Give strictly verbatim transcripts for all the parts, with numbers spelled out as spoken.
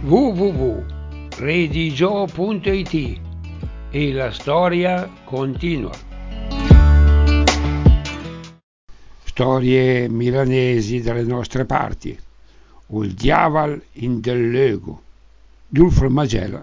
w w w punto redigio punto i t e la storia continua. Storie milanesi dalle nostre parti. Il diavolo in del Lego, Giulfro Magela.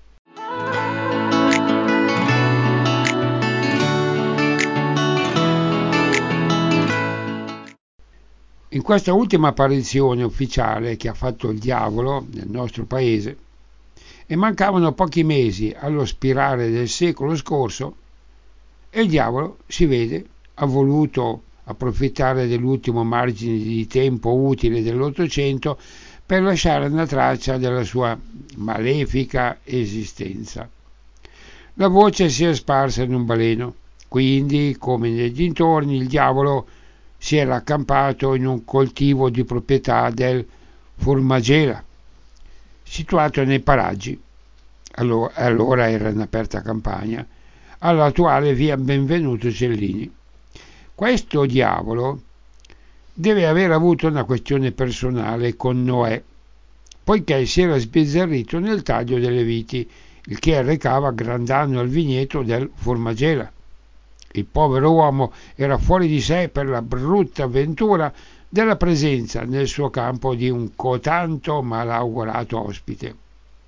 In questa ultima apparizione ufficiale che ha fatto il diavolo nel nostro paese, e mancavano pochi mesi allo spirare del secolo scorso, e il diavolo, si vede, ha voluto approfittare dell'ultimo margine di tempo utile dell'Ottocento per lasciare una traccia della sua malefica esistenza. La voce si è sparsa in un baleno, quindi, come nei dintorni, il diavolo si era accampato in un coltivo di proprietà del Formagela, situato nei paraggi, allora, allora era in aperta campagna, all'attuale via Benvenuto Cellini. Questo diavolo deve aver avuto una questione personale con Noè, poiché si era sbizzarrito nel taglio delle viti, il che arrecava gran danno al vigneto del Formagela. Il povero uomo era fuori di sé per la brutta avventura della presenza nel suo campo di un cotanto malaugurato ospite.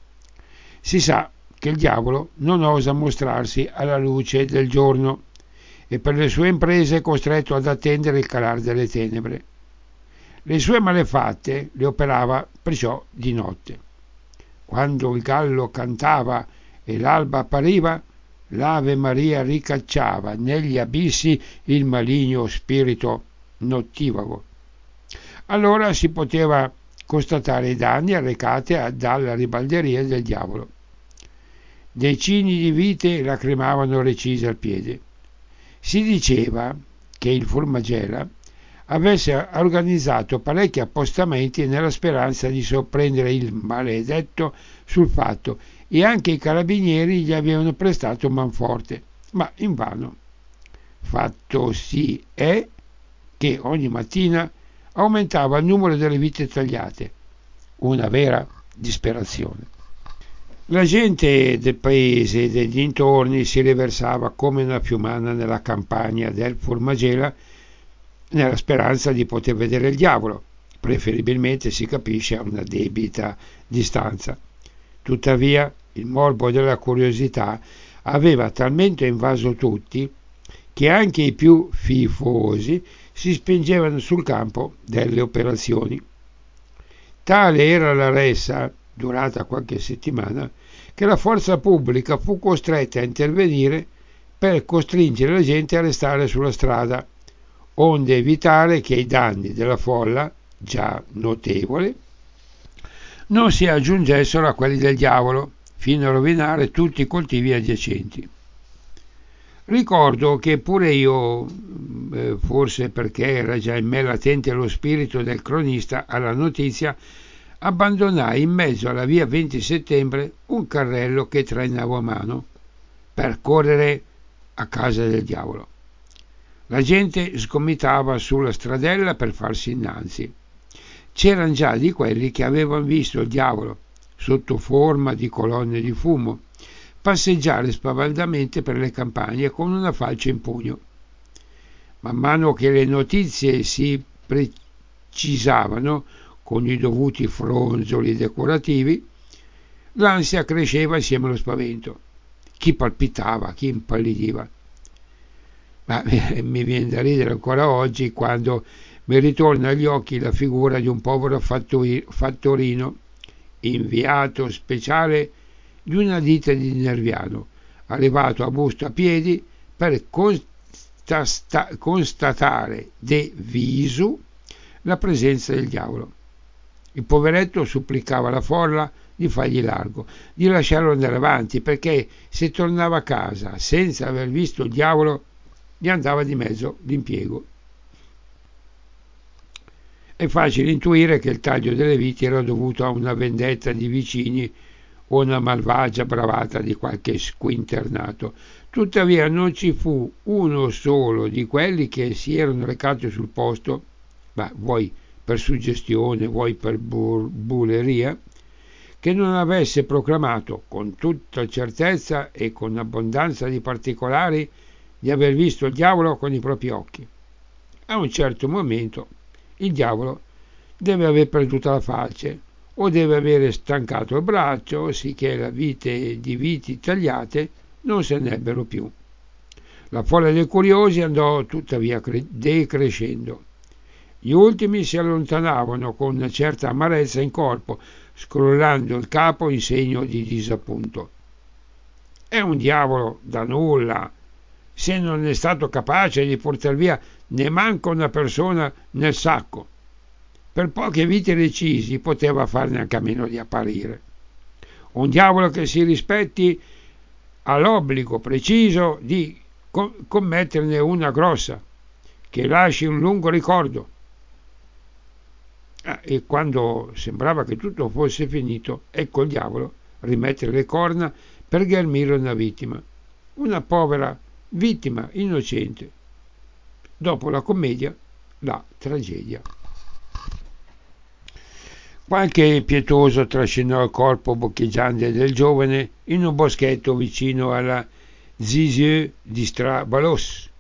Si sa che il diavolo non osa mostrarsi alla luce del giorno e per le sue imprese è costretto ad attendere il calar delle tenebre. Le sue malefatte le operava perciò di notte. Quando il gallo cantava e l'alba appariva, l'Ave Maria ricacciava negli abissi il maligno spirito nottivago. Allora si poteva constatare i danni arrecati dalla ribalderia del diavolo. Decine di vite lacrimavano recise al piede. Si diceva che il Formagela avesse organizzato parecchi appostamenti nella speranza di sorprendere il maledetto sul fatto, e anche i carabinieri gli avevano prestato manforte, ma invano. Fatto sì è che ogni mattina aumentava il numero delle vite tagliate, una vera disperazione. La gente del paese e degli dintorni si riversava come una fiumana nella campagna del Formagela nella speranza di poter vedere il diavolo, preferibilmente, si capisce, a una debita distanza. Tuttavia il morbo della curiosità aveva talmente invaso tutti che anche i più fifosi si spingevano sul campo delle operazioni. Tale era la ressa, durata qualche settimana, che la forza pubblica fu costretta a intervenire per costringere la gente a restare sulla strada, onde evitare che i danni della folla, già notevole, non si aggiungessero a quelli del diavolo, fino a rovinare tutti i coltivi adiacenti. Ricordo che pure io, eh, forse perché era già in me latente lo spirito del cronista alla notizia, abbandonai in mezzo alla via venti settembre un carrello che trainavo a mano per correre a casa del diavolo. La gente sgomitava sulla stradella per farsi innanzi. C'erano già di quelli che avevano visto il diavolo, sotto forma di colonne di fumo, passeggiare spavaldamente per le campagne con una falce in pugno. Man mano che le notizie si precisavano, con i dovuti fronzoli decorativi, l'ansia cresceva insieme allo spavento. Chi palpitava, chi impallidiva. Ma mi viene da ridere ancora oggi quando mi ritorna agli occhi la figura di un povero fattorino, inviato speciale di una ditta di Nerviano, arrivato a busto a piedi per constata- constatare de visu la presenza del diavolo. Il poveretto supplicava la folla di fargli largo, di lasciarlo andare avanti, perché se tornava a casa senza aver visto il diavolo gli andava di mezzo l'impiego. È facile intuire che il taglio delle viti era dovuto a una vendetta di vicini o una malvagia bravata di qualche squinternato. Tuttavia non ci fu uno solo di quelli che si erano recati sul posto, ma vuoi per suggestione, vuoi per bur- buleria, che non avesse proclamato con tutta certezza e con abbondanza di particolari di aver visto il diavolo con i propri occhi. A un certo momento il diavolo deve aver perduto la face o deve avere stancato il braccio, sicché la vite di viti tagliate non se n'ebbero più. La folla dei curiosi andò tuttavia decrescendo. Gli ultimi si allontanavano con una certa amarezza in corpo, scrollando il capo in segno di disappunto. È un diavolo da nulla, se non è stato capace di portar via neanche una persona nel sacco. Per pochi viti recisi poteva farne anche a meno di apparire. Un diavolo che si rispetti ha l'obbligo preciso di commetterne una grossa, che lasci un lungo ricordo. Ah, e quando sembrava che tutto fosse finito, ecco il diavolo rimettere le corna per ghermire una vittima, una povera vittima innocente. Dopo la commedia, la tragedia. Qualche pietoso trascinò il corpo boccheggiante del giovane in un boschetto vicino alla Lisieux di Strabalos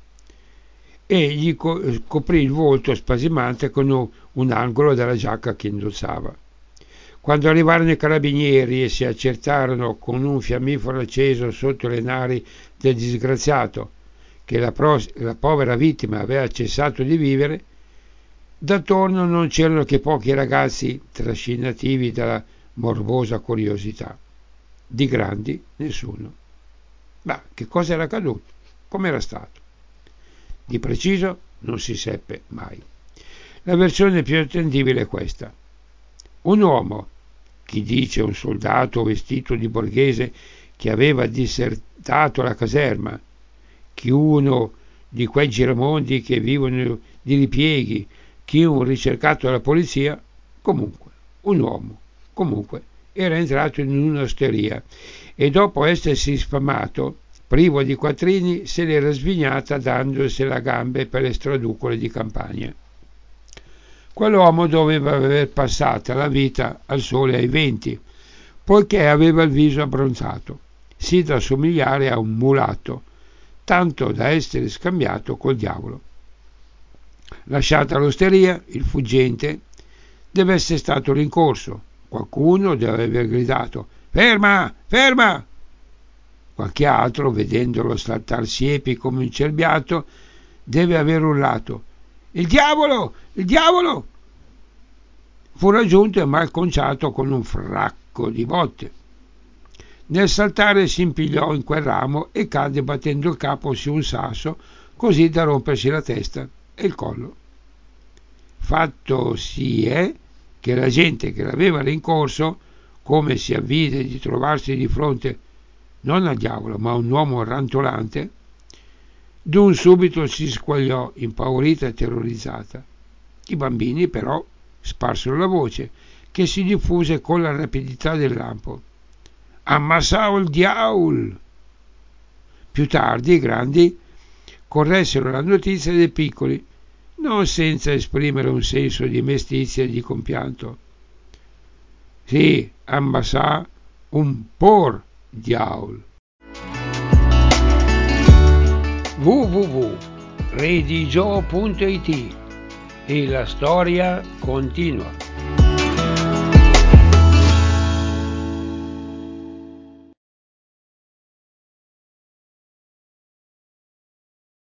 e gli coprì il volto spasimante con un angolo della giacca che indossava. Quando arrivarono i carabinieri e si accertarono con un fiammifero acceso sotto le nari del disgraziato che la, pro- la povera vittima aveva cessato di vivere, d'attorno non c'erano che pochi ragazzi trascinativi dalla morbosa curiosità. Di grandi nessuno. Ma che cosa era accaduto? Com'era stato? Di preciso non si seppe mai. La versione più attendibile è questa. Un uomo, chi dice un soldato vestito di borghese che aveva dissertato la caserma, chi uno di quei giramondi che vivono di ripieghi, chi un ricercato dalla polizia, comunque, un uomo, comunque, era entrato in un'osteria e dopo essersi sfamato, privo di quattrini, se l'era svignata dandosi la gambe per le straducole di campagna. Quell'uomo doveva aver passata la vita al sole ai venti, poiché aveva il viso abbronzato, sì da somigliare a un mulatto, tanto da essere scambiato col diavolo. Lasciata l'osteria, il fuggente deve essere stato rincorso. Qualcuno deve aver gridato «Ferma! Ferma!». Qualche altro, vedendolo saltar siepi come un cerbiato, deve aver urlato «Il diavolo! Il diavolo!». Fu raggiunto e malconciato con un fracco di botte. Nel saltare si impigliò in quel ramo e cadde battendo il capo su un sasso, così da rompersi la testa e il collo. Fatto si è che la gente che l'aveva rincorso, come si avvide di trovarsi di fronte non al diavolo ma a un uomo rantolante, d'un subito si squagliò impaurita e terrorizzata. I bambini però sparsero la voce, che si diffuse con la rapidità del lampo. «Ammassao il diaul!». Più tardi i grandi corressero la notizia dei piccoli, non senza esprimere un senso di mestizia e di compianto. «Sì, ammassà un por diaul». w w w punto redigio punto it e la storia continua.